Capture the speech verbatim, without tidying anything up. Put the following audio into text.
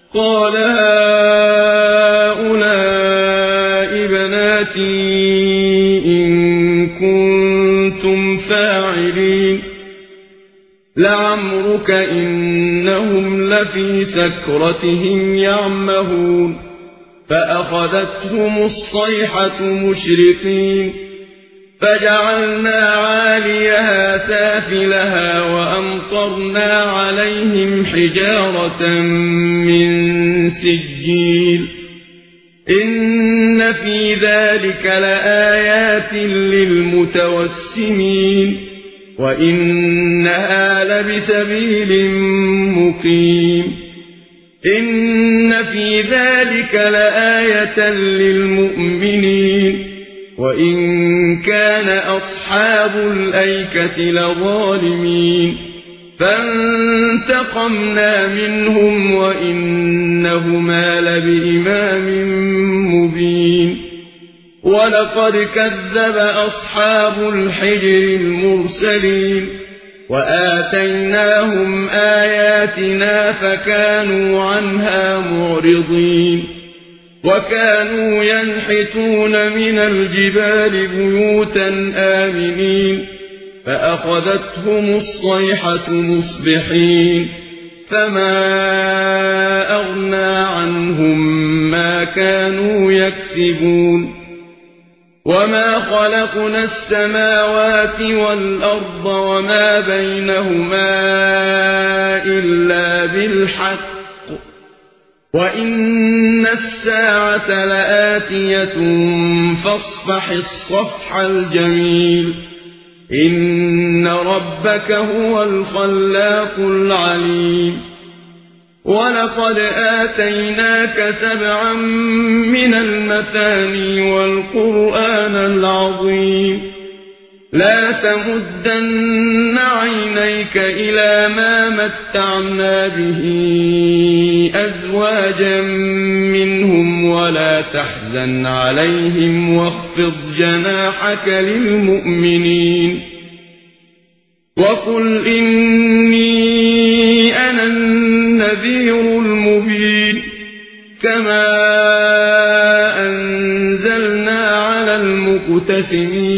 قال هؤلاء بناتي إن كنتم فاعلين لعمرك إنهم لفي سكرتهم يعمهون فأخذتهم الصيحة مشرقين فجعلنا عاليها سافلها وأمطرنا عليهم حجارة من سجيل إن في ذلك لآيات للمتوسمين وإنها لبسبيل مقيم إن في ذلك لآية للمؤمنين وإن كان أصحاب الأيكة لظالمين فانتقمنا منهم وإنهما لبإمام مبين ولقد كذب أصحاب الحجر المرسلين وآتيناهم آياتنا فكانوا عنها معرضين وكانوا ينحتون من الجبال بيوتا آمنين فأخذتهم الصيحة مصبحين فما أغنى عنهم ما كانوا يكسبون وما خلقنا السماوات والأرض وما بينهما إلا بالحق وإن الساعة لآتية فاصفح الصفح الجميل إن ربك هو الخلاق العليم ولقد آتيناك سبعا من المثاني والقرآن العظيم لا تمدن عينيك إلى ما متعنا به أزواجا منهم ولا تحزن عليهم واخفض جناحك للمؤمنين وقل إني أنا النذير المبين كما أنزلنا على المقتسمين